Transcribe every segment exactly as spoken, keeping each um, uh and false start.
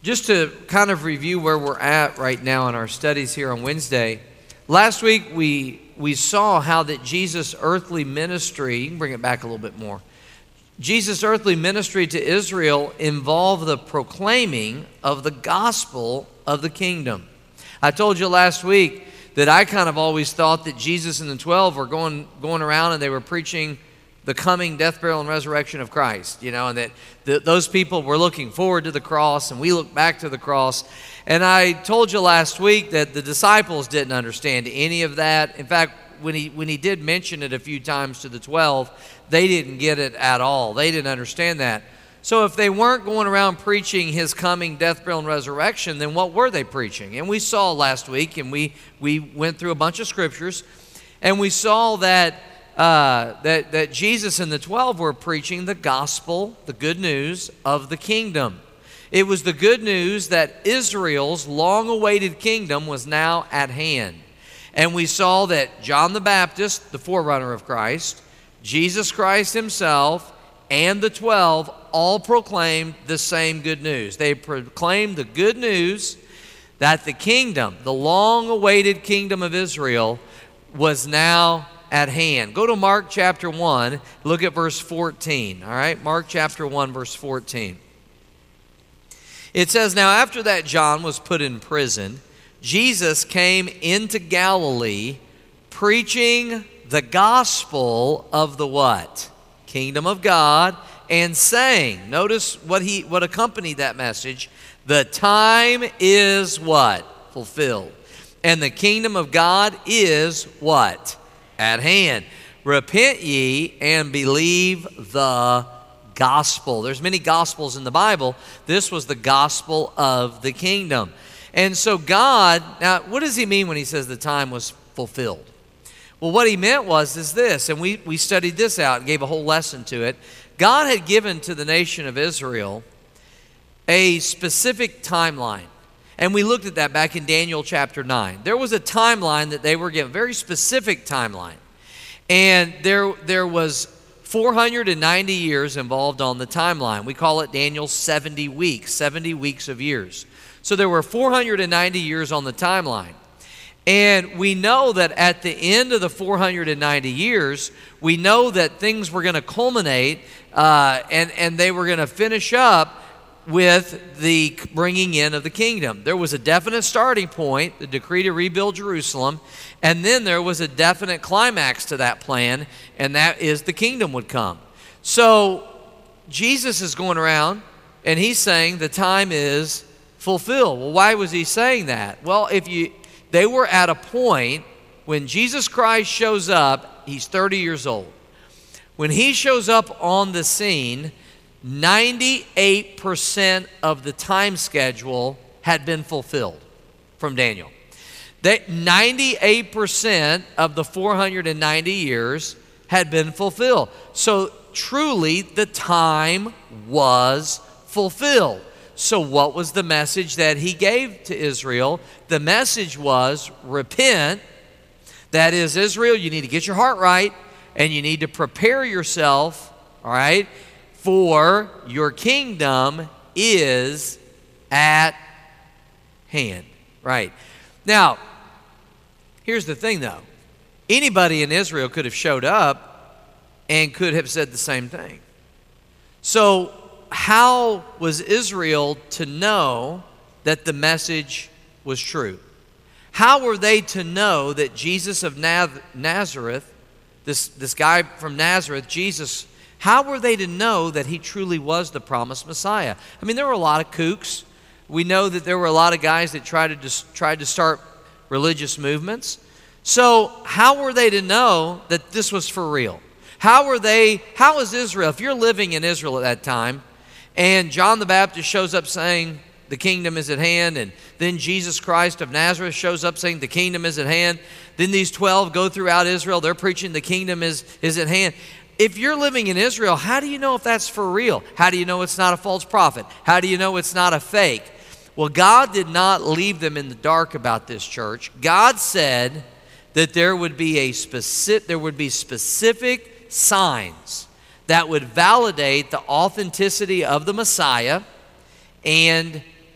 just to kind of review where we're at right now in our studies here on Wednesday, last week we we saw how that Jesus' earthly ministry, you can bring it back a little bit more, Jesus' earthly ministry to Israel involved the proclaiming of the gospel of the kingdom. I told you last week that I kind of always thought that Jesus and the twelve were going going around and they were preaching the coming death, burial, and resurrection of Christ, you know, and that the, those people were looking forward to the cross, and we look back to the cross. And I told you last week that the disciples didn't understand any of that. In fact, when he when he did mention it a few times to the twelve, they didn't get it at all. They didn't understand that. So if they weren't going around preaching his coming death, burial, and resurrection, then what were they preaching? And we saw last week, and we, we went through a bunch of scriptures, and we saw that Uh, that, that Jesus and the twelve were preaching the gospel, the good news of the kingdom. It was the good news that Israel's long-awaited kingdom was now at hand. And we saw that John the Baptist, the forerunner of Christ, Jesus Christ himself, and the twelve all proclaimed the same good news. They proclaimed the good news that the kingdom, the long-awaited kingdom of Israel, was now at hand. Go to Mark chapter one, look at verse fourteen, all right? Mark chapter one, verse fourteen. It says, "Now after that John was put in prison, Jesus came into Galilee preaching the gospel of the what? Kingdom of God, and saying," notice what he what accompanied that message, "the time is" what? Fulfilled. "And the kingdom of God is" what? At hand. "Repent ye and believe the gospel." There's many gospels in the Bible. This was the gospel of the kingdom. And so God, now what does he mean when he says the time was fulfilled? Well, what he meant was is this, and we, we studied this out and gave a whole lesson to it. God had given to the nation of Israel a specific timeline. And we looked at that back in Daniel chapter nine. There was a timeline that they were given, very specific timeline. And there, there was four hundred ninety years involved on the timeline. We call it Daniel's seventy weeks, seventy weeks of years. So there were four hundred ninety years on the timeline. And we know that at the end of the four hundred ninety years, we know that things were going to culminate uh, and, and they were going to finish up with the bringing in of the kingdom. There was a definite starting point, the decree to rebuild Jerusalem, and then there was a definite climax to that plan, and that is the kingdom would come. So Jesus is going around, and he's saying the time is fulfilled. Well, why was he saying that? Well, if you, they were at a point when Jesus Christ shows up, he's thirty years old. When he shows up on the scene, ninety-eight percent of the time schedule had been fulfilled from Daniel. That ninety-eight percent of the four hundred ninety years had been fulfilled. So truly the time was fulfilled. So what was the message that he gave to Israel? The message was repent. That is, Israel, you need to get your heart right and you need to prepare yourself, all right, for your kingdom is at hand. Right. Now, here's the thing though. Anybody in Israel could have showed up and could have said the same thing. So how was Israel to know that the message was true? How were they to know that Jesus of Nazareth, this, this guy from Nazareth, Jesus, how were they to know that he truly was the promised Messiah? I mean, there were a lot of kooks. We know that there were a lot of guys that tried to just, tried to start religious movements. So how were they to know that this was for real? How were they, how is Israel, if you're living in Israel at that time, and John the Baptist shows up saying the kingdom is at hand, and then Jesus Christ of Nazareth shows up saying the kingdom is at hand, then these twelve go throughout Israel, they're preaching the kingdom is, is at hand. If you're living in Israel, how do you know if that's for real? How do you know it's not a false prophet? How do you know it's not a fake? Well, God did not leave them in the dark about this, church. God said that there would be a specific, there would be specific signs that would validate the authenticity of the Messiah and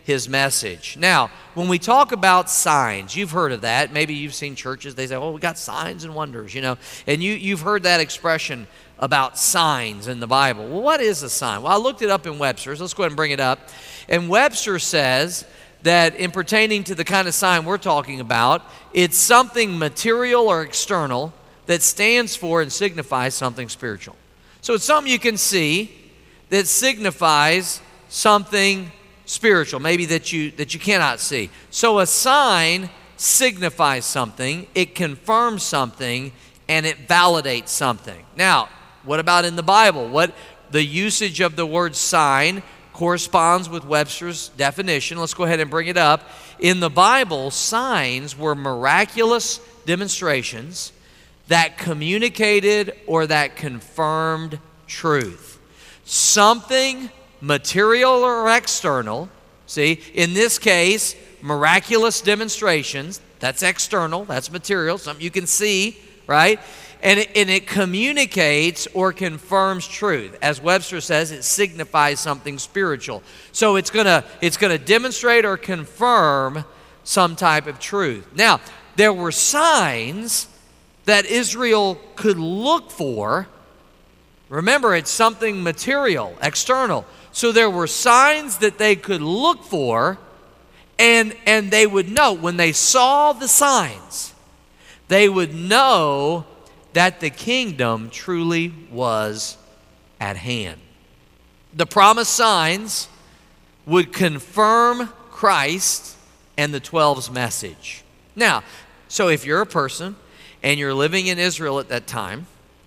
his message. Now, when we talk about signs, you've heard of that. Maybe you've seen churches, they say, oh, we got signs and wonders, you know. And you, you've heard that expression about signs in the Bible. Well, what is a sign? Well, I looked it up in Webster's. Let's go ahead and bring it up. And Webster says that in pertaining to the kind of sign we're talking about, it's something material or external that stands for and signifies something spiritual. So it's something you can see that signifies something spiritual, maybe that you that you cannot see. So a sign signifies something, it confirms something, and it validates something. Now, what about in the Bible? What the usage of the word sign corresponds with Webster's definition. Let's go ahead and bring it up. In the Bible, signs were miraculous demonstrations that communicated or that confirmed truth. Something material or external, see, in this case, miraculous demonstrations, that's external, that's material, something you can see, right? And it, and it communicates or confirms truth. As Webster says, it signifies something spiritual. So it's gonna it's gonna demonstrate or confirm some type of truth. Now, there were signs that Israel could look for. Remember, it's something material, external. So there were signs that they could look for, and, and they would know, when they saw the signs, they would know that the kingdom truly was at hand. The promised signs would confirm Christ and the twelve's message. Now, so if you're a person and you're living in Israel at that time,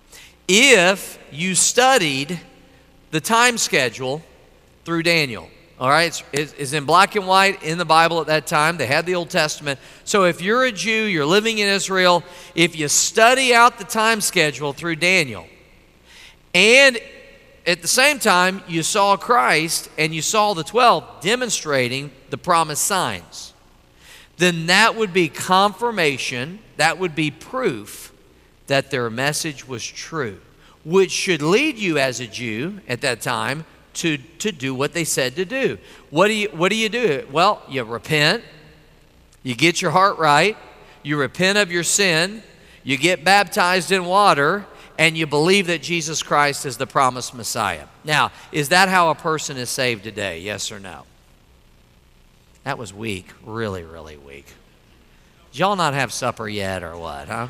if you studied the time schedule through Daniel, all right, it's, it's in black and white in the Bible at that time. They had the Old Testament. So if you're a Jew, you're living in Israel, if you study out the time schedule through Daniel, and at the same time you saw Christ and you saw the twelve demonstrating the promised signs, then that would be confirmation, that would be proof that their message was true, which should lead you as a Jew at that time to, to do what they said to do. What do you what do you do? Well, you repent, you get your heart right, you repent of your sin, you get baptized in water, and you believe that Jesus Christ is the promised Messiah. Now, is that how a person is saved today? Yes or no? That was weak, really, really weak. Did y'all not have supper yet or what, huh?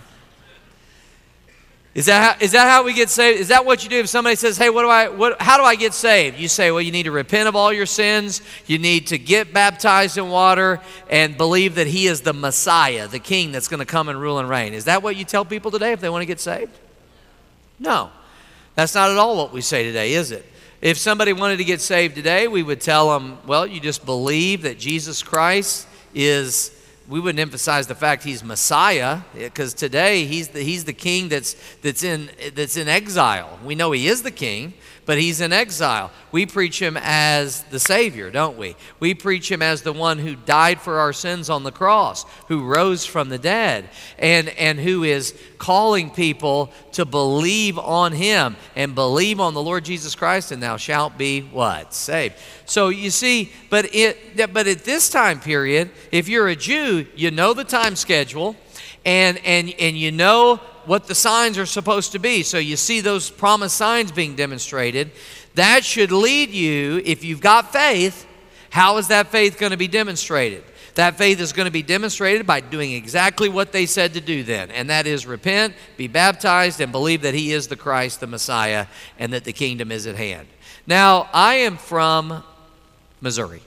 Is that how, is that how we get saved? Is that what you do if somebody says, hey, what do I, what, how do I get saved? You say, well, you need to repent of all your sins. You need to get baptized in water and believe that he is the Messiah, the king that's going to come and rule and reign. Is that what you tell people today if they want to get saved? No. That's not at all what we say today, is it? If somebody wanted to get saved today, we would tell them, well, you just believe that Jesus Christ is, we wouldn't emphasize the fact he's Messiah, because today he's the, he's the king that's, that's, in, that's in exile. We know he is the king, but he's in exile. We preach him as the Savior, don't we? We preach him as the one who died for our sins on the cross, who rose from the dead, and, and who is calling people to believe on him and believe on the Lord Jesus Christ, and thou shalt be what? Saved. So you see, but it, but at this time period, if you're a Jew, you know the time schedule, and and and you know what the signs are supposed to be. So you see those promised signs being demonstrated. That should lead you, if you've got faith, how is that faith going to be demonstrated? That faith is going to be demonstrated by doing exactly what they said to do then, and that is repent, be baptized, and believe that he is the Christ, the Messiah, and that the kingdom is at hand. Now, I am from Missouri.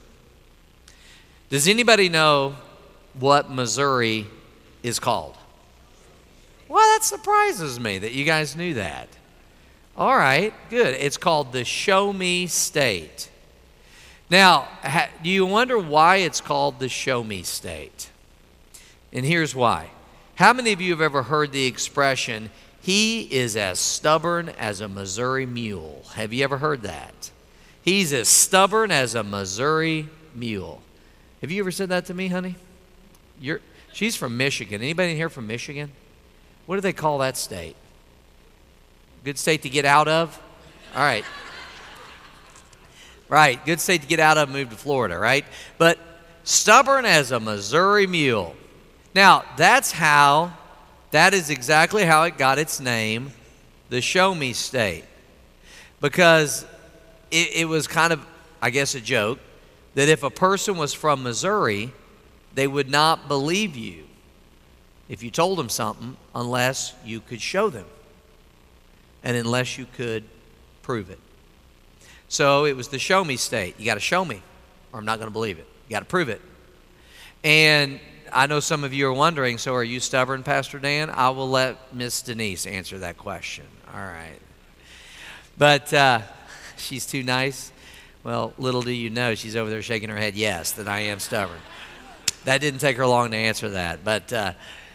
Does anybody know what Missouri is called? Well, that surprises me that you guys knew that. All right, good. It's called the Show Me State. Now, ha, do you wonder why it's called the Show Me State? And here's why. How many of you have ever heard the expression, he is as stubborn as a Missouri mule? Have you ever heard that? He's as stubborn as a Missouri mule. Have you ever said that to me, honey? You're, she's from Michigan. Anybody in here from Michigan? What do they call that state? Good state to get out of? All right. Right, good state to get out of and move to Florida, right? But stubborn as a Missouri mule. Now, that's how, that is exactly how it got its name, the Show Me State. Because it, it was kind of, I guess, a joke that if a person was from Missouri, they would not believe you if you told them something unless you could show them and unless you could prove it. So it was the Show Me State. You got to show me or I'm not going to believe it. You got to prove it. And I know some of you are wondering, so are you stubborn, Pastor Dan? I will let Miss Denise answer that question. All right. But uh, she's too nice. Well, little do you know, she's over there shaking her head, yes, that I am stubborn. That didn't take her long to answer that. But uh,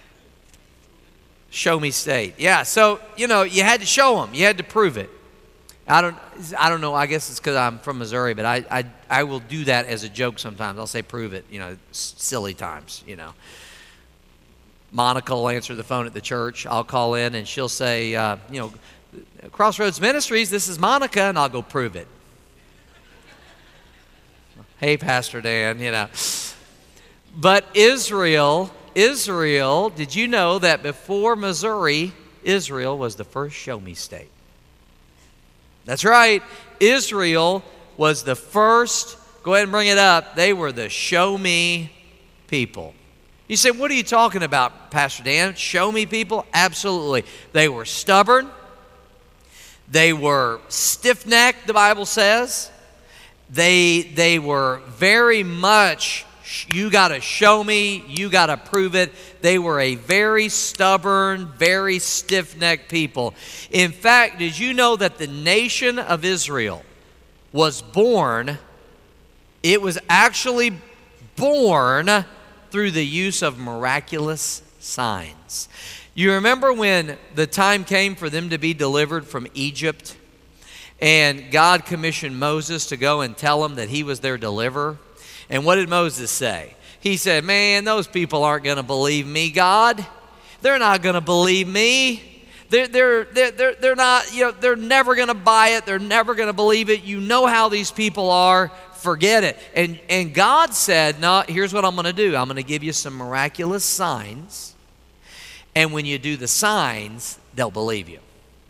Show Me State. Yeah, so, you know, you had to show them. You had to prove it. I don't I don't know. I guess it's because I'm from Missouri, but I, I, I will do that as a joke sometimes. I'll say prove it, you know, s- silly times, you know. Monica will answer the phone at the church. I'll call in, and she'll say, uh, you know, Crossroads Ministries, this is Monica, and I'll go prove it. Hey, Pastor Dan, you know. But Israel, Israel, did you know that before Missouri, Israel was the first Show Me State? That's right. Israel was the first, go ahead and bring it up, they were the Show Me people. You say, what are you talking about, Pastor Dan? Show Me people? Absolutely. They were stubborn. They were stiff-necked, the Bible says. They, they were very much, you got to show me, you got to prove it. They were a very stubborn, very stiff-necked people. In fact, did you know that the nation of Israel was born, it was actually born through the use of miraculous signs. You remember when the time came for them to be delivered from Egypt, and God commissioned Moses to go and tell them that he was their deliverer? And what did Moses say? He said, man, those people aren't going to believe me, God. They're not going to believe me. They're, they're, they're, they're, they're not, you know, they're never going to buy it. They're never going to believe it. You know how these people are. Forget it. And, and God said, no, here's what I'm going to do. I'm going to give you some miraculous signs. And when you do the signs, they'll believe you.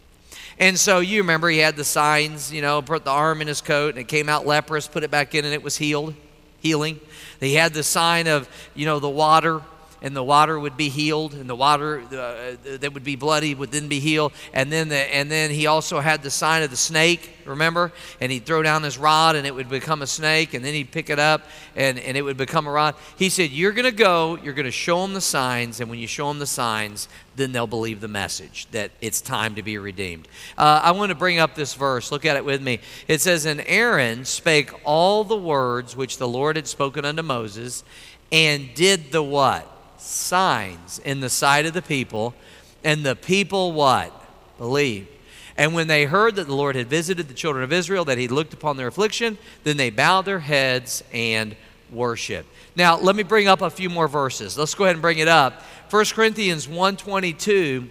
And so you remember he had the signs, you know, put the arm in his coat and it came out leprous, put it back in and it was healed. Healing. He had the sign of, you know, the water, and the water would be healed, and the water uh, that would be bloody would then be healed. And then the, and then he also had the sign of the snake, remember? And he'd throw down his rod, and it would become a snake, and then he'd pick it up, and, and it would become a rod. He said, you're going to go, you're going to show them the signs, and when you show them the signs, then they'll believe the message that it's time to be redeemed. Uh, I want to bring up this verse. Look at it with me. It says, and Aaron spake all the words which the Lord had spoken unto Moses, and did the what? Signs in the sight of the people. And the people what? Believed. And when they heard that the Lord had visited the children of Israel, that he looked upon their affliction, then they bowed their heads and worshiped. Now, let me bring up a few more verses. Let's go ahead and bring it up. First Corinthians one twenty-two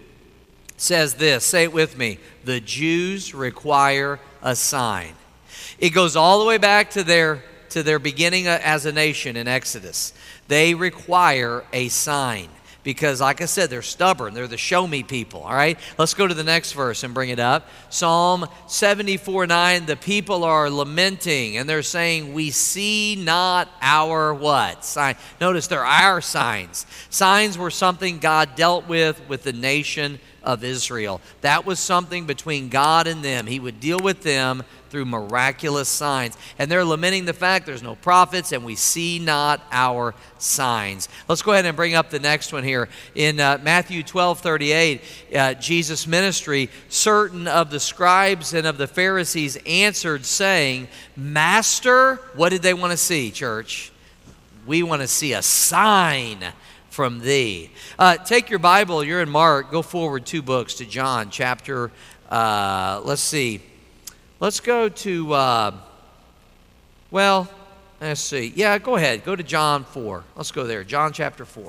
says this. Say it with me. The Jews require a sign. It goes all the way back to their, to their beginning as a nation in Exodus. They require a sign. Because, like I said, they're stubborn. They're the show me people, all right? Let's go to the next verse and bring it up. Psalm seventy-four nine, the people are lamenting, and they're saying, we see not our what? Sign. Notice they're our signs. Signs were something God dealt with with the nation of Israel. That was something between God and them. He would deal with them through miraculous signs. And they're lamenting the fact there's no prophets and we see not our signs. Let's go ahead and bring up the next one here. In uh, Matthew twelve thirty-eight, uh, Jesus' ministry, certain of the scribes and of the Pharisees answered, saying, Master, what did they want to see, church? We want to see a sign from thee. Uh, take your Bible, you're in Mark, go forward two books to John chapter, uh, let's see, let's go to, uh, well, let's see, yeah, go ahead, go to John four. Let's go there, John chapter four.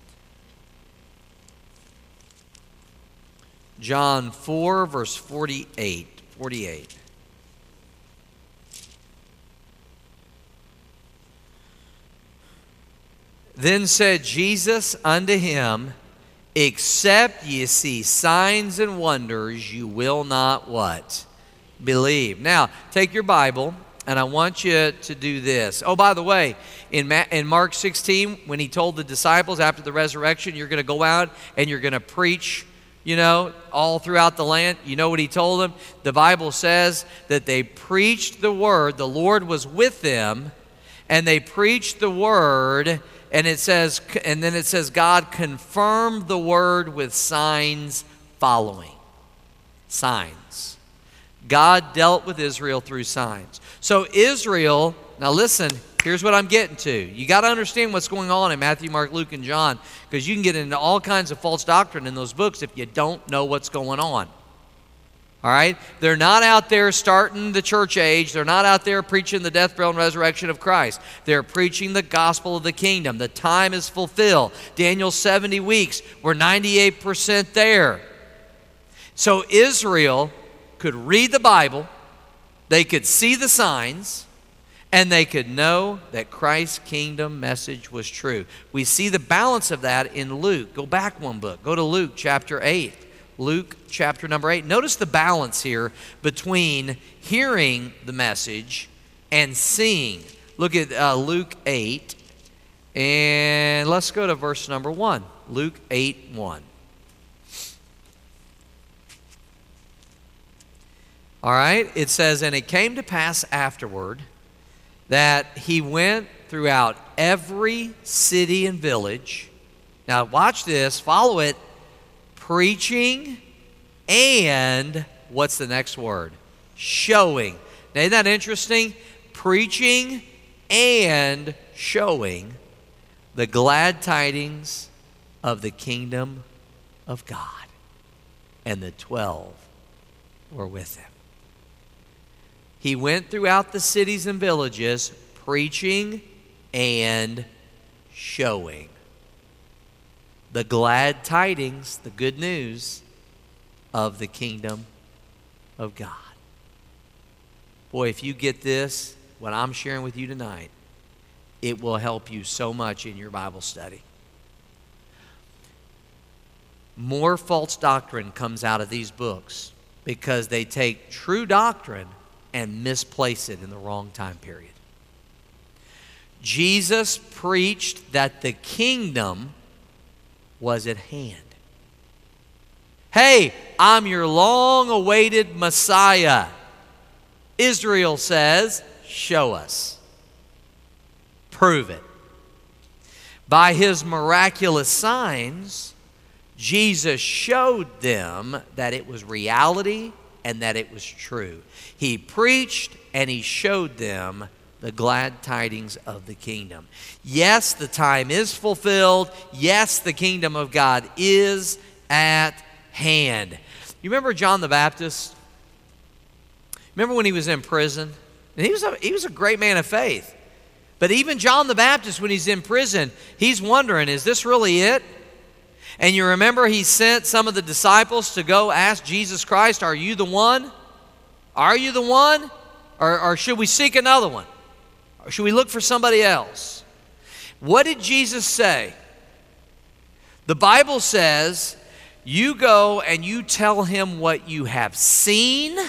John four, verse forty-eight. forty-eight. Then said Jesus unto him, except ye see signs and wonders, you will not what? Believe. Now, take your Bible, and I want you to do this. Oh, by the way, in, Ma- in Mark sixteen, when he told the disciples after the resurrection, you're going to go out and you're going to preach, you know, all throughout the land. You know what he told them? The Bible says that they preached the word. The Lord was with them, and they preached the word. And it says, and then it says, God confirmed the word with signs following. Signs. God dealt with Israel through signs. So Israel, now listen, here's what I'm getting to. You got to understand what's going on in Matthew, Mark, Luke, and John, because you can get into all kinds of false doctrine in those books if you don't know what's going on. All right? They're not out there starting the church age. They're not out there preaching the death, burial, and resurrection of Christ. They're preaching the gospel of the kingdom. The time is fulfilled. Daniel's seventy weeks. We're ninety-eight percent there. So Israel could read the Bible, they could see the signs, and they could know that Christ's kingdom message was true. We see the balance of that in Luke. Go back one book. Go to Luke chapter eight. Luke chapter number eight. Notice the balance here between hearing the message and seeing. Look at uh, Luke eight, and let's go to verse number one. Luke eight, one. All right, it says, and it came to pass afterward that he went throughout every city and village. Now watch this, follow it. Preaching and, what's the next word? Showing. Now, isn't that interesting? Preaching and showing the glad tidings of the kingdom of God. And the twelve were with him. He went throughout the cities and villages, preaching and showing the glad tidings, the good news of the kingdom of God. Boy, if you get this, what I'm sharing with you tonight, it will help you so much in your Bible study. More false doctrine comes out of these books because they take true doctrine and misplace it in the wrong time period. Jesus preached that the kingdom was at hand. Hey, I'm your long-awaited Messiah. Israel says, show us. Prove it. By his miraculous signs, Jesus showed them that it was reality and that it was true. He preached and he showed them the glad tidings of the kingdom. Yes, the time is fulfilled. Yes, the kingdom of God is at hand. You remember John the Baptist? Remember when he was in prison? And he was a, he was a great man of faith. But even John the Baptist, when he's in prison, he's wondering, is this really it? And you remember he sent some of the disciples to go ask Jesus Christ, are you the one? Are you the one? Or, or should we seek another one? Or should we look for somebody else? What did Jesus say? The Bible says, you go and you tell him what you have seen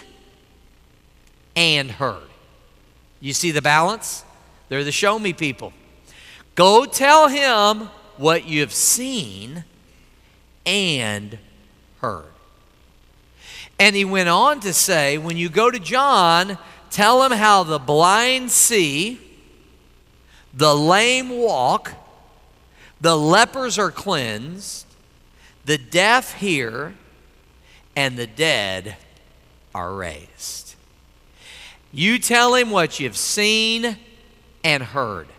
and heard. You see the balance? They're the show me people. Go tell him what you've seen and heard. And he went on to say, when you go to John, tell him how the blind see, the lame walk, the lepers are cleansed, the deaf hear, and the dead are raised. You tell him what you've seen and heard.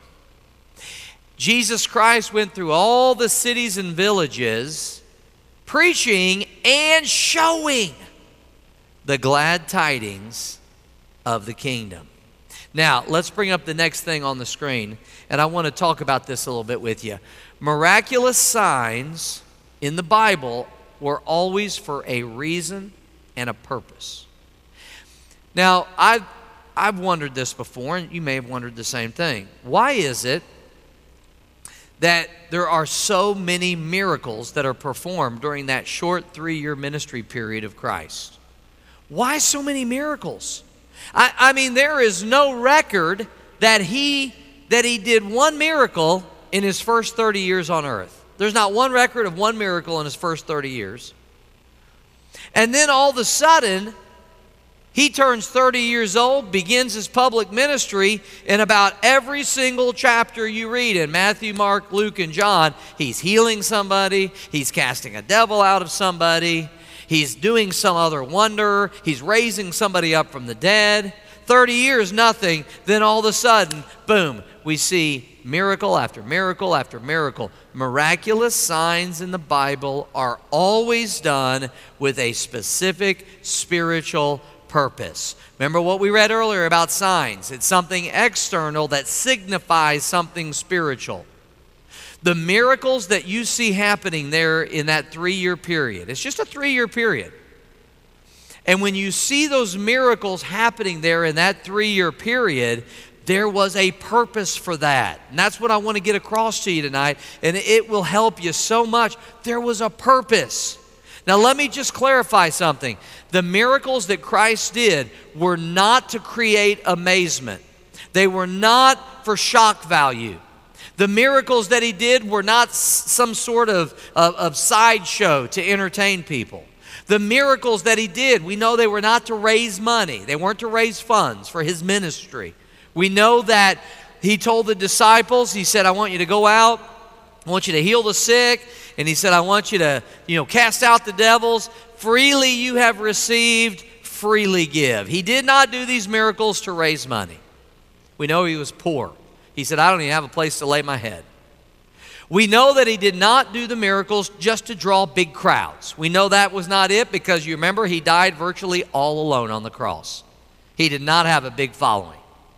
Jesus Christ went through all the cities and villages, preaching and showing the glad tidings of the kingdom. Now, let's bring up the next thing on the screen, and I want to talk about this a little bit with you. Miraculous signs in the Bible were always for a reason and a purpose. Now, I've, I've wondered this before, and you may have wondered the same thing. Why is it that there are so many miracles that are performed during that short three-year ministry period of Christ. Why so many miracles? I, I mean, there is no record that he, that he did one miracle in his first thirty years on earth. There's not one record of one miracle in his first thirty years. And then all of a sudden, he turns thirty years old, begins his public ministry, and about every single chapter you read in Matthew, Mark, Luke, and John, he's healing somebody, he's casting a devil out of somebody, he's doing some other wonder, he's raising somebody up from the dead. thirty years, nothing. Then all of a sudden, boom, we see miracle after miracle after miracle. Miraculous signs in the Bible are always done with a specific spiritual purpose. Remember what we read earlier about signs. It's something external that signifies something spiritual. The miracles that you see happening there in that three-year period, it's just a three-year period. And when you see those miracles happening there in that three-year period, there was a purpose for that. And that's what I want to get across to you tonight, and it will help you so much. There was a purpose. Now let me just clarify something. The miracles that Christ did were not to create amazement. They were not for shock value. The miracles that he did were not some sort of, of, of sideshow to entertain people. The miracles that he did, we know they were not to raise money. They weren't to raise funds for his ministry. We know that he told the disciples, he said, I want you to go out, I want you to heal the sick, and he said, I want you to, you know, cast out the devils. Freely you have received, freely give. He did not do these miracles to raise money. We know he was poor. He said, I don't even have a place to lay my head. We know that he did not do the miracles just to draw big crowds. We know that was not it because you remember he died virtually all alone on the cross. He did not have a big following.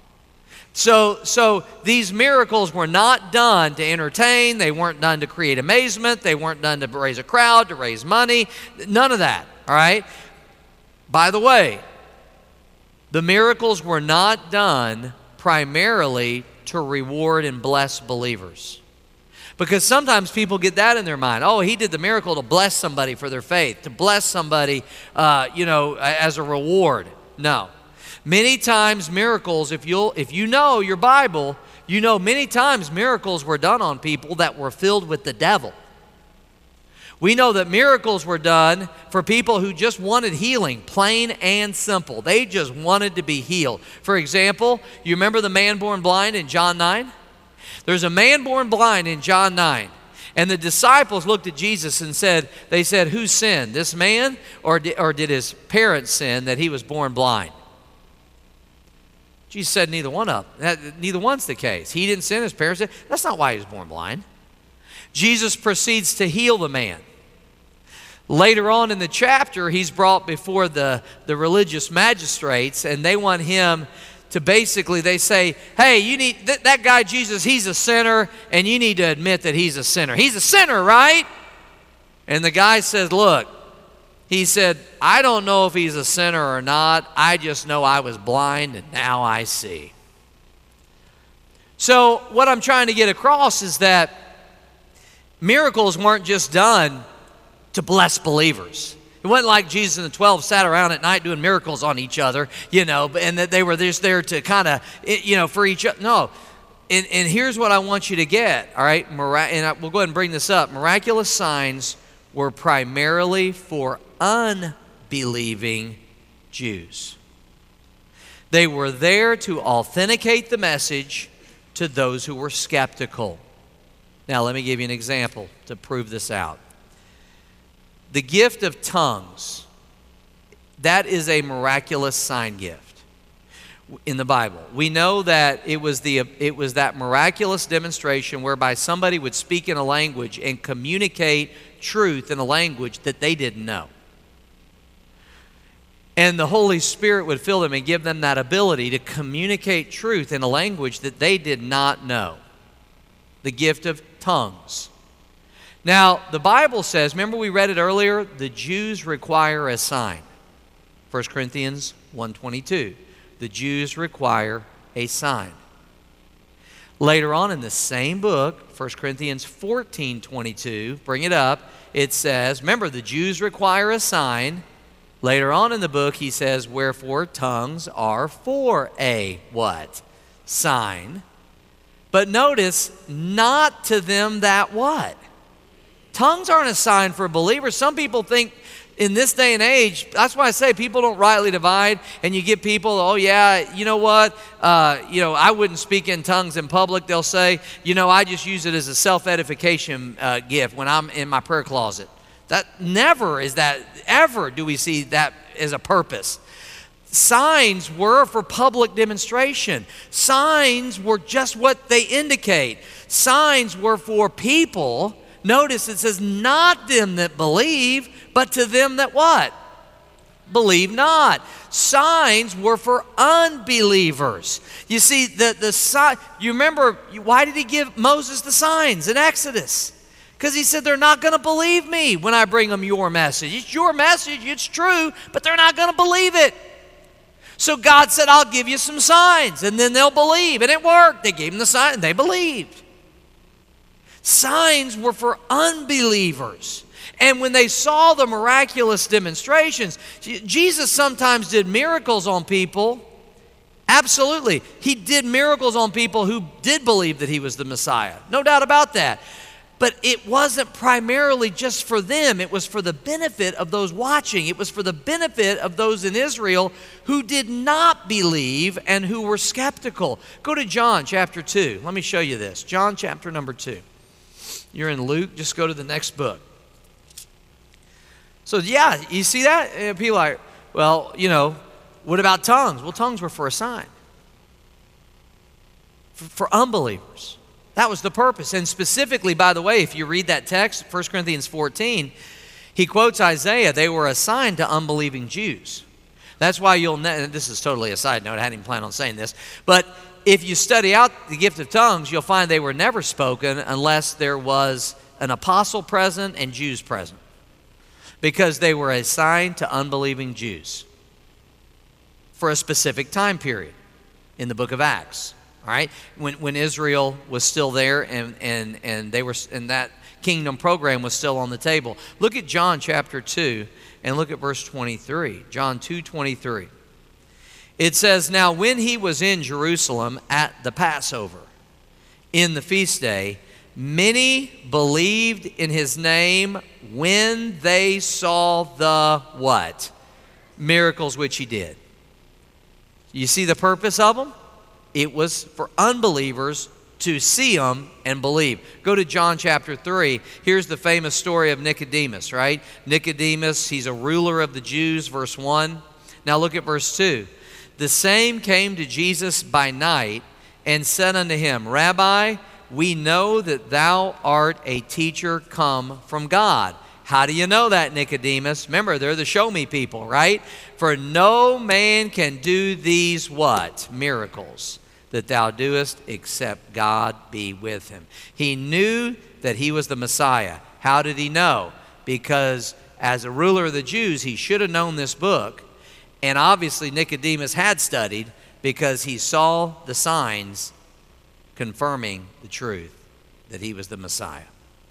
So, so these miracles were not done to entertain. They weren't done to create amazement. They weren't done to raise a crowd, to raise money. None of that, all right? By the way, the miracles were not done primarily to reward and bless believers. Because sometimes people get that in their mind. Oh, he did the miracle to bless somebody for their faith, to bless somebody, uh, you know, as a reward. No. Many times miracles, if you'll, if you know your Bible, you know many times miracles were done on people that were filled with the devil. We know that miracles were done for people who just wanted healing, plain and simple. They just wanted to be healed. For example, you remember the man born blind in John nine? There's a man born blind in John nine. And the disciples looked at Jesus and said, they said, who sinned, this man or did, or did his parents sin that he was born blind? Jesus said neither one of them. Neither one's the case. He didn't sin, his parents did. That's not why he was born blind. Jesus proceeds to heal the man. Later on in the chapter, he's brought before the, the religious magistrates, and they want him to basically, they say, hey, you need th- that guy Jesus, he's a sinner, and you need to admit that he's a sinner. He's a sinner, right? And the guy says, look, he said, I don't know if he's a sinner or not. I just know I was blind and now I see. So what I'm trying to get across is that miracles weren't just done to bless believers. It wasn't like Jesus and the twelve sat around at night doing miracles on each other, you know, and that they were just there to kind of, you know, for each other. No. And, and here's what I want you to get, all right? Mira- and I, we'll go ahead and bring this up. Miraculous signs were primarily for unbelieving Jews. They were there to authenticate the message to those who were skeptical. Now, let me give you an example to prove this out. The gift of tongues, that is a miraculous sign gift in the Bible. We know that it was the it was that miraculous demonstration whereby somebody would speak in a language and communicate truth in a language that they didn't know. And the Holy Spirit would fill them and give them that ability to communicate truth in a language that they did not know. The gift of tongues. Now, the Bible says, remember we read it earlier, the Jews require a sign. First Corinthians one twenty-two. The Jews require a sign. Later on in the same book, First Corinthians fourteen twenty-two, bring it up, it says, remember, the Jews require a sign. Later on in the book, he says, wherefore tongues are for a what? Sign. But notice, not to them that what? Tongues aren't a sign for believers. Some people think in this day and age, that's why I say people don't rightly divide, and you get people, oh yeah, you know what, uh, you know, I wouldn't speak in tongues in public. They'll say, you know, I just use it as a self-edification uh, gift when I'm in my prayer closet. That never is that, ever do we see that as a purpose. Signs were for public demonstration. Signs were just what they indicate. Signs were for people. Notice it says, not them that believe, but to them that what? Believe not. Signs were for unbelievers. You see, the, the sign, you remember, why did he give Moses the signs in Exodus? Because he said, they're not going to believe me when I bring them your message. It's your message, it's true, but they're not going to believe it. So God said, I'll give you some signs, and then they'll believe. And it worked. They gave them the sign, and they believed. Signs were for unbelievers. And when they saw the miraculous demonstrations, Jesus sometimes did miracles on people. Absolutely. He did miracles on people who did believe that he was the Messiah. No doubt about that. But it wasn't primarily just for them. It was for the benefit of those watching. It was for the benefit of those in Israel who did not believe and who were skeptical. Go to John chapter two. Let me show you this. John chapter number two. You're in Luke, just go to the next book. So yeah, you see that? And people are like, well, you know, what about tongues? Well, tongues were for a sign. For, for unbelievers. That was the purpose. And specifically, by the way, if you read that text, First Corinthians fourteen, he quotes Isaiah, they were a sign to unbelieving Jews. That's why you'll, ne- this is totally a side note, I hadn't even planned on saying this, but if you study out the gift of tongues, you'll find they were never spoken unless there was an apostle present and Jews present, because they were a sign to unbelieving Jews for a specific time period in the book of Acts. All right, when when Israel was still there and and and they were and that kingdom program was still on the table. Look at John chapter two and look at verse twenty-three. John two twenty-three. It says, now when he was in Jerusalem at the Passover, in the feast day, many believed in his name when they saw the what? Miracles which he did. You see the purpose of them? It was for unbelievers to see them and believe. Go to John chapter three. Here's the famous story of Nicodemus, right? Nicodemus, he's a ruler of the Jews, verse one. Now look at verse two. The same came to Jesus by night and said unto him, Rabbi, we know that thou art a teacher come from God. How do you know that, Nicodemus? Remember, they're the show me people, right? For no man can do these what? Miracles that thou doest, except God be with him. He knew that he was the Messiah. How did he know? Because as a ruler of the Jews, he should have known this book. And obviously Nicodemus had studied because he saw the signs confirming the truth that he was the Messiah.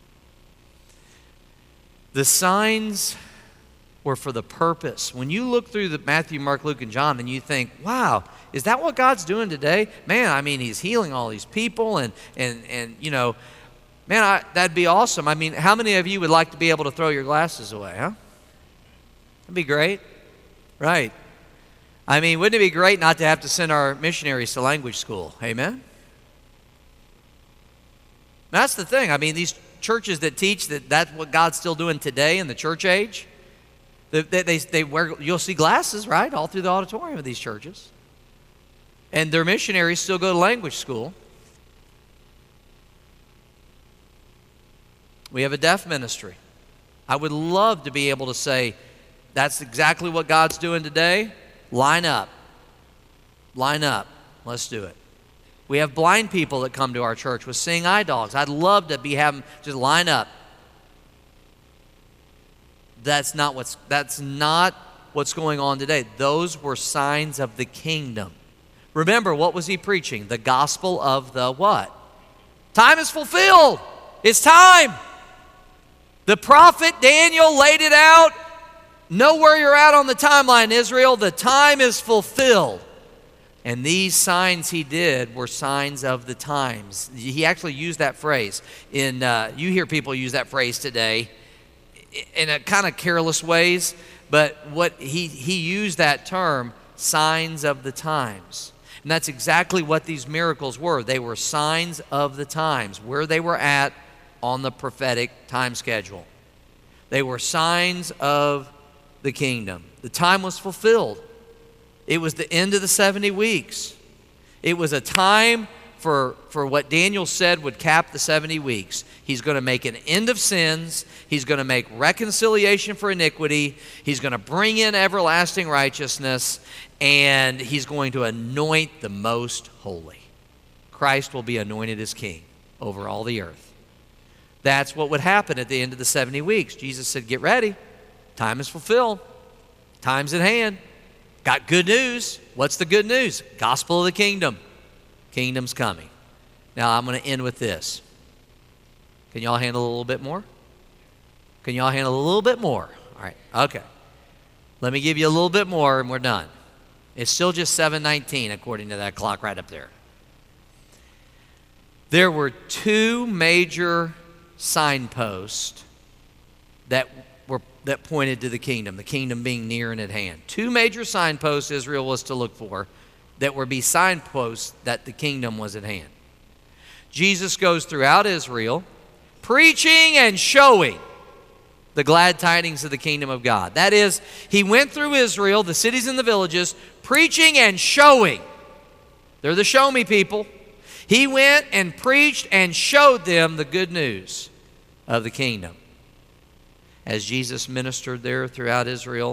The signs were for the purpose. When you look through the Matthew, Mark, Luke, and John and you think, wow, is that what God's doing today? Man, I mean, he's healing all these people and, and, and you know, man, I, that'd be awesome. I mean, how many of you would like to be able to throw your glasses away, huh? That'd be great. Right. I mean, wouldn't it be great not to have to send our missionaries to language school? Amen? That's the thing. I mean, these churches that teach that that's what God's still doing today in the church age, they, they, they wear, you'll see glasses, right, all through the auditorium of these churches. And their missionaries still go to language school. We have a deaf ministry. I would love to be able to say, that's exactly what God's doing today. Line up. Line up. Let's do it. We have blind people that come to our church with seeing eye dogs. I'd love to be having just line up. That's not what's that's not what's going on today. Those were signs of the kingdom. Remember, what was he preaching? The gospel of the what? Time is fulfilled. It's time. The prophet Daniel laid it out. Know where you're at on the timeline, Israel. The time is fulfilled. And these signs he did were signs of the times. He actually used that phrase. In uh, you hear people use that phrase today in a kind of careless ways, but what he, he used that term, signs of the times. And that's exactly what these miracles were. They were signs of the times, where they were at on the prophetic time schedule. They were signs of the kingdom. The time was fulfilled. It was the end of the seventy weeks. It was a time for, for what Daniel said would cap the seventy weeks. He's going to make an end of sins. He's going to make reconciliation for iniquity. He's going to bring in everlasting righteousness. And he's going to anoint the most holy. Christ will be anointed as king over all the earth. That's what would happen at the end of the seventy weeks. Jesus said, get ready. Time is fulfilled. Time's at hand. Got good news. What's the good news? Gospel of the kingdom. Kingdom's coming. Now I'm going to end with this. Can y'all handle a little bit more? Can y'all handle a little bit more? All right. Okay. Let me give you a little bit more and we're done. It's still just seven nineteen according to that clock right up there. There were two major signposts that were that pointed to the kingdom, the kingdom being near and at hand. Two major signposts Israel was to look for that would be signposts that the kingdom was at hand. Jesus goes throughout Israel preaching and showing the glad tidings of the kingdom of God. That is, he went through Israel, the cities and the villages, preaching and showing. They're the show me people. He went and preached and showed them the good news of the kingdom. As Jesus ministered there throughout Israel,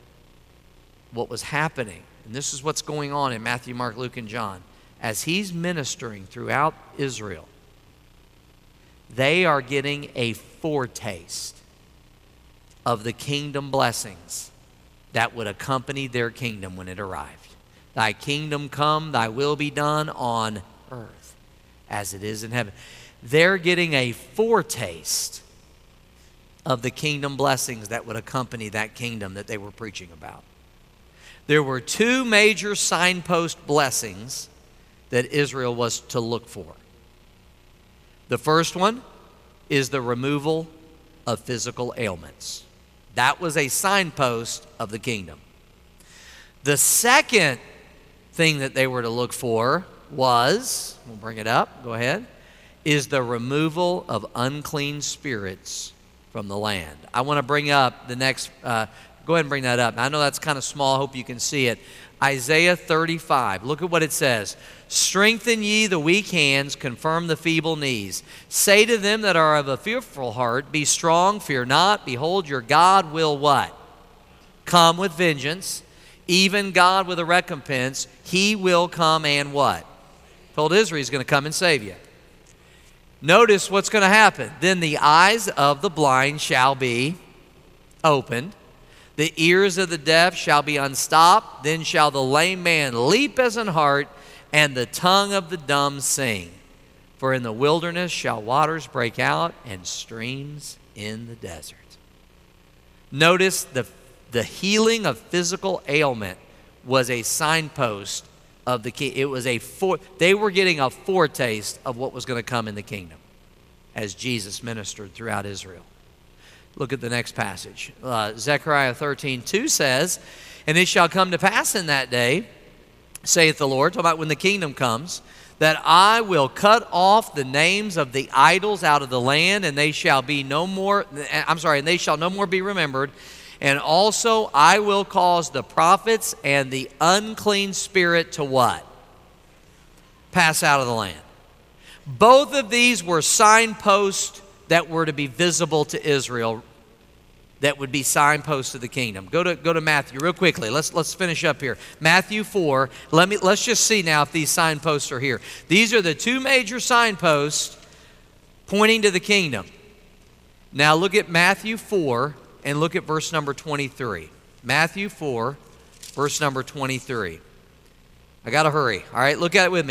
what was happening, and this is what's going on in Matthew, Mark, Luke, and John, as he's ministering throughout Israel, they are getting a foretaste of the kingdom blessings that would accompany their kingdom when it arrived. Thy kingdom come, thy will be done on earth as it is in heaven. They're getting a foretaste of the kingdom blessings that would accompany that kingdom that they were preaching about. There were two major signpost blessings that Israel was to look for. The first one is the removal of physical ailments. That was a signpost of the kingdom. The second thing that they were to look for was, we'll bring it up, go ahead, is the removal of unclean spirits from the land. I want to bring up the next, uh, go ahead and bring that up. I know that's kind of small. I hope you can see it. Isaiah thirty-five. Look at what it says. Strengthen ye the weak hands, confirm the feeble knees. Say to them that are of a fearful heart, be strong, fear not. Behold, your God will what? Come with vengeance. Even God with a recompense. He will come and what? Told Israel he's going to come and save you. Notice what's going to happen. Then the eyes of the blind shall be opened. The ears of the deaf shall be unstopped. Then shall the lame man leap as an hart, and the tongue of the dumb sing. For in the wilderness shall waters break out, and streams in the desert. Notice the, the healing of physical ailment was a signpost of the king. It was a for, they were getting a foretaste of what was going to come in the kingdom as Jesus ministered throughout Israel. Look at the next passage. Uh, Zechariah thirteen two says, and it shall come to pass in that day, saith the Lord, talking about when the kingdom comes, that I will cut off the names of the idols out of the land, and they shall be no more, I'm sorry, and they shall no more be remembered. And also I will cause the prophets and the unclean spirit to what? Pass out of the land. Both of these were signposts that were to be visible to Israel, that would be signposts of the kingdom. Go to go to Matthew real quickly. Let's let's finish up here. Matthew four. Let me let's just see now if these signposts are here. These are the two major signposts pointing to the kingdom. Now look at Matthew four and look at verse number twenty-three. Matthew four, verse number twenty-three. I got to hurry. All right, look at it with me.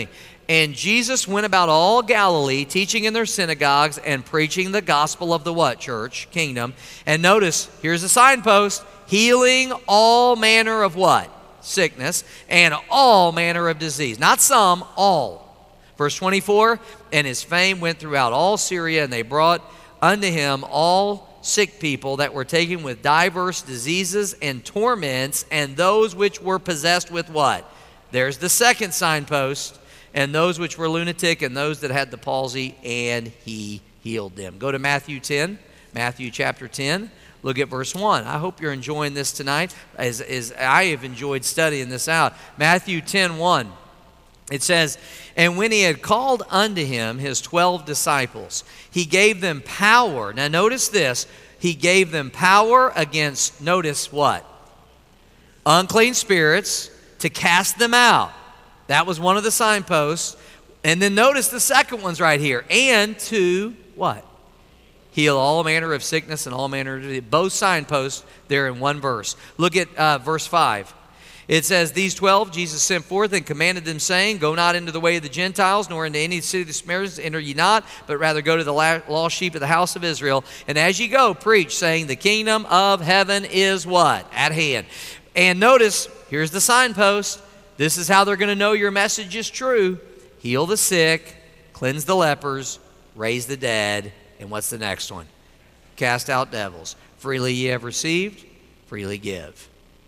And Jesus went about all Galilee, teaching in their synagogues and preaching the gospel of the what, church? Kingdom. And notice, here's a signpost, healing all manner of what? Sickness, and all manner of disease. Not some, all. Verse twenty-four, and his fame went throughout all Syria, and they brought unto him all sick people that were taken with diverse diseases and torments, and those which were possessed with what? There's the second signpost. And those which were lunatic, and those that had the palsy, and he healed them. Go to Matthew ten, Matthew chapter ten. Look at verse one. I hope you're enjoying this tonight, as, as I have enjoyed studying this out. Matthew ten, one. It says, and when he had called unto him his twelve disciples, he gave them power. Now notice this. He gave them power against, notice what? Unclean spirits, to cast them out. That was one of the signposts. And then notice the second one's right here. And to what? Heal all manner of sickness and all manner of disease. Both signposts there in one verse. Look at uh, verse five. It says, these twelve Jesus sent forth and commanded them, saying, go not into the way of the Gentiles, nor into any city of the Samaritans, enter ye not, but rather go to the lost sheep of the house of Israel. And as ye go, preach, saying, the kingdom of heaven is what? At hand. And notice, here's the signpost. This is how they're going to know your message is true. Heal the sick, cleanse the lepers, raise the dead, and what's the next one? Cast out devils. Freely ye have received, freely give.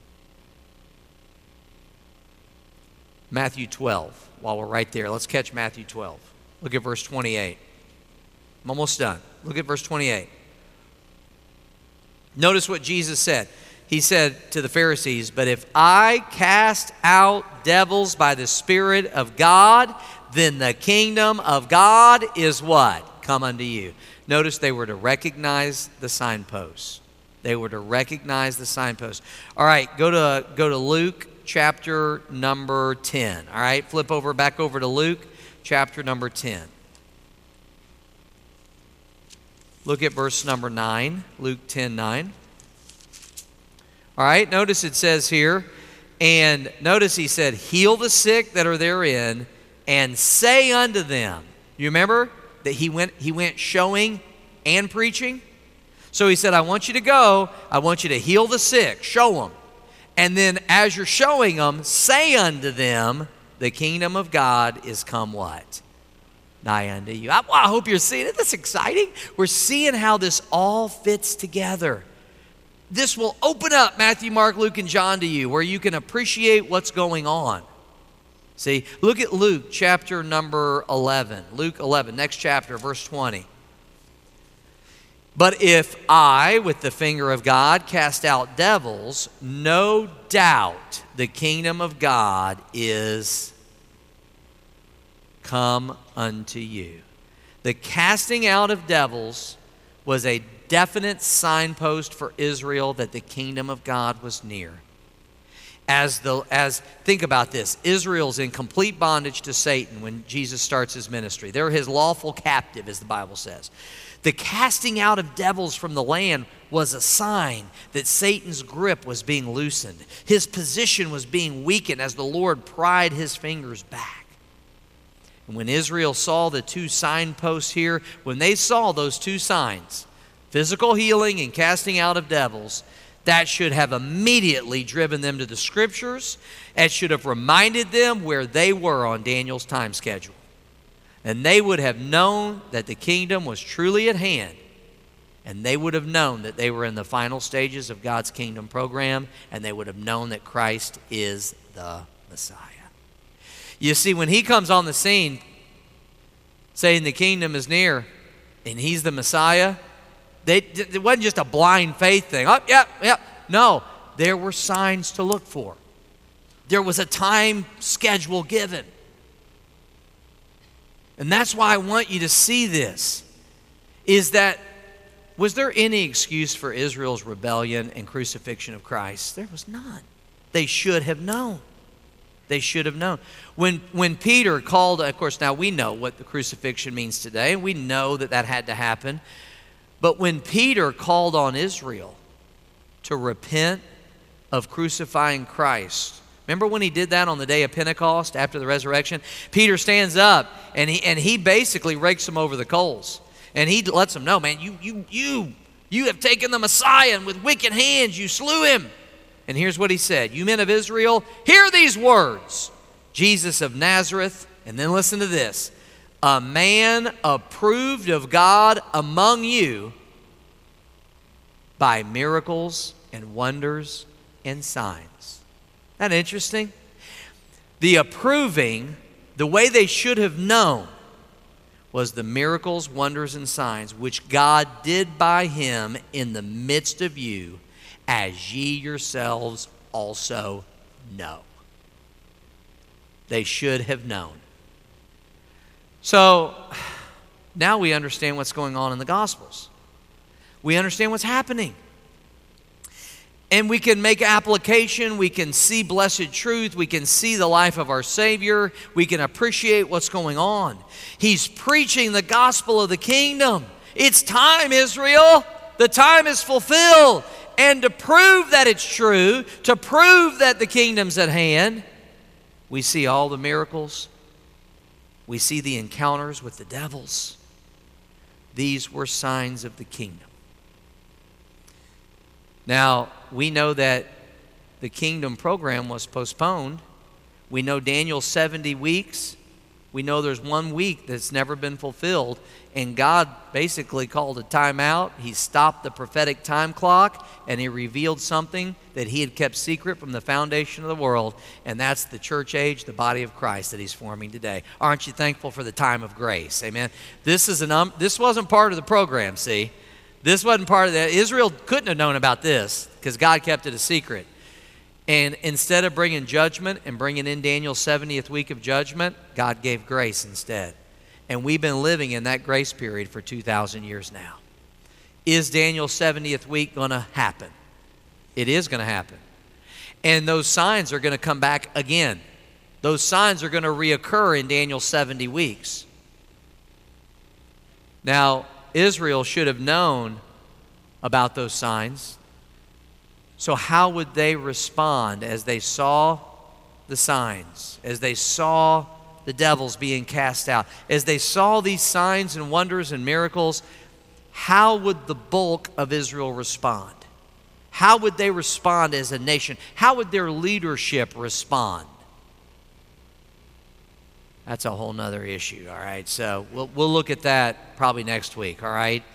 Matthew twelve, while we're right there, let's catch Matthew twelve. Look at verse twenty-eight. I'm almost done. Look at verse twenty-eight. Notice what Jesus said. He said to the Pharisees, but if I cast out devils by the Spirit of God, then the kingdom of God is what? Come unto you. Notice they were to recognize the signposts. They were to recognize the signposts. All right, go to, go to Luke chapter number ten. All right, flip over, back over to Luke chapter number ten. Look at verse number nine, Luke ten, nine. All right, notice it says here, and notice he said, heal the sick that are therein, and say unto them. You remember that he went, he went showing and preaching? So he said, I want you to go, I want you to heal the sick, show them. And then as you're showing them, say unto them, the kingdom of God is come what? Nigh unto you. I, well, I hope you're seeing it. That's exciting. We're seeing how this all fits together. This will open up Matthew, Mark, Luke, and John to you, where you can appreciate what's going on. See, look at Luke chapter number eleven. Luke eleven, next chapter, verse twenty. But if I, with the finger of God, cast out devils, no doubt the kingdom of God is come unto you. The casting out of devils was a definite signpost for Israel that the kingdom of God was near. As the as think about this, Israel's in complete bondage to Satan when Jesus starts his ministry. They're his lawful captive, as the Bible says. The casting out of devils from the land was a sign that Satan's grip was being loosened. His position was being weakened as the Lord pried his fingers back. And when Israel saw the two signposts here, when they saw those two signs, physical healing and casting out of devils, that should have immediately driven them to the scriptures. It should have reminded them where they were on Daniel's time schedule. And they would have known that the kingdom was truly at hand. And they would have known that they were in the final stages of God's kingdom program. And they would have known that Christ is the Messiah. You see, when he comes on the scene saying the kingdom is near and he's the Messiah, they, it wasn't just a blind faith thing. Oh, yeah, yeah. No, there were signs to look for. There was a time schedule given. And that's why I want you to see this, is that was there any excuse for Israel's rebellion and crucifixion of Christ? There was none. They should have known. They should have known. When, when Peter called, of course, now we know what the crucifixion means today, and we know that that had to happen. But when Peter called on Israel to repent of crucifying Christ Remember when he did that on the day of Pentecost after the resurrection? Peter stands up and he and he basically rakes them over the coals. And he lets them know, man, you you you you have taken the Messiah, and with wicked hands you slew him. And here's what he said: you men of Israel, hear these words. Jesus of Nazareth, and then listen to this, a man approved of God among you by miracles and wonders and signs. Isn't that interesting? The approving, the way they should have known, was the miracles, wonders, and signs which God did by him in the midst of you, as ye yourselves also know. They should have known. So now we understand what's going on in the Gospels. We understand what's happening. And we can make application, we can see blessed truth, we can see the life of our Savior, we can appreciate what's going on. He's preaching the gospel of the kingdom. It's time, Israel. The time is fulfilled. And to prove that it's true, to prove that the kingdom's at hand, we see all the miracles. We see the encounters with the devils. These were signs of the kingdom. Now, we know that the kingdom program was postponed. We know Daniel's seventy weeks. We know there's one week that's never been fulfilled. And God basically called a timeout. He stopped the prophetic time clock, and he revealed something that he had kept secret from the foundation of the world. And that's the church age, the body of Christ that he's forming today. Aren't you thankful for the time of grace? Amen. This is an um, this wasn't part of the program, see? This wasn't part of that. Israel couldn't have known about this because God kept it a secret. And instead of bringing judgment and bringing in Daniel's seventieth week of judgment, God gave grace instead. And we've been living in that grace period for two thousand years now. Is Daniel's seventieth week going to happen? It is going to happen. And those signs are going to come back again. Those signs are going to reoccur in Daniel's seventy weeks. Now, Israel should have known about those signs. So how would they respond as they saw the signs, as they saw the devils being cast out, as they saw these signs and wonders and miracles? How would the bulk of Israel respond? How would they respond as a nation? How would their leadership respond? That's a whole nother issue, all right? So we'll, we'll look at that probably next week, all right?